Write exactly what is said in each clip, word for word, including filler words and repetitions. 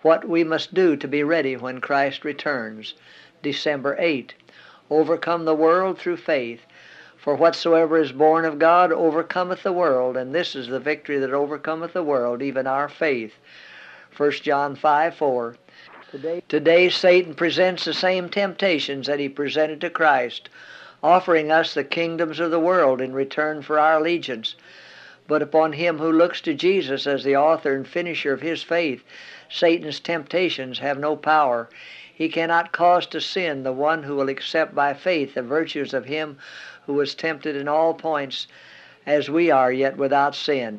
what we must do to be ready when Christ returns. December eighth. Overcome the world through faith. For whatsoever is born of God overcometh the world, and this is the victory that overcometh the world, even our faith. First John five four. Today, Today Satan presents the same temptations that he presented to Christ, offering us the kingdoms of the world in return for our allegiance. But upon him who looks to Jesus as the author and finisher of his faith, Satan's temptations have no power. He cannot cause to sin the one who will accept by faith the virtues of him who was tempted in all points as we are, yet without sin.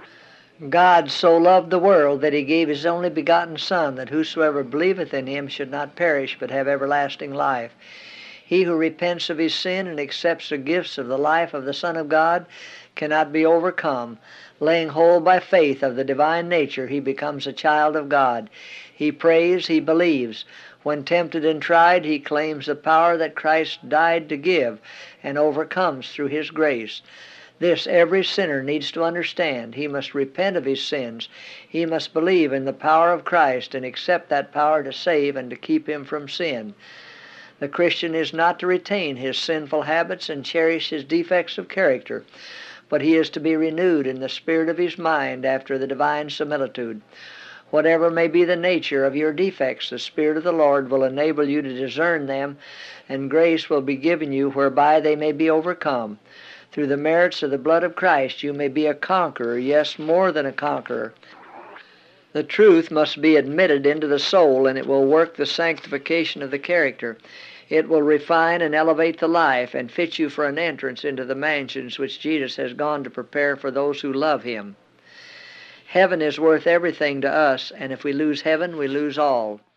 God so loved the world that he gave his only begotten Son, that whosoever believeth in him should not perish but have everlasting life. He who repents of his sin and accepts the gifts of the life of the Son of God cannot be overcome. Laying hold by faith of the divine nature, he becomes a child of God. He prays, he believes. When tempted and tried, he claims the power that Christ died to give and overcomes through his grace. This every sinner needs to understand. He must repent of his sins. He must believe in the power of Christ and accept that power to save and to keep him from sin. The Christian is not to retain his sinful habits and cherish his defects of character, but he is to be renewed in the spirit of his mind after the divine similitude. Whatever may be the nature of your defects, the Spirit of the Lord will enable you to discern them, and grace will be given you whereby they may be overcome. Through the merits of the blood of Christ you may be a conqueror, yes, more than a conqueror. The truth must be admitted into the soul, and it will work the sanctification of the character. It will refine and elevate the life and fit you for an entrance into the mansions which Jesus has gone to prepare for those who love him. Heaven is worth everything to us, and if we lose heaven, we lose all.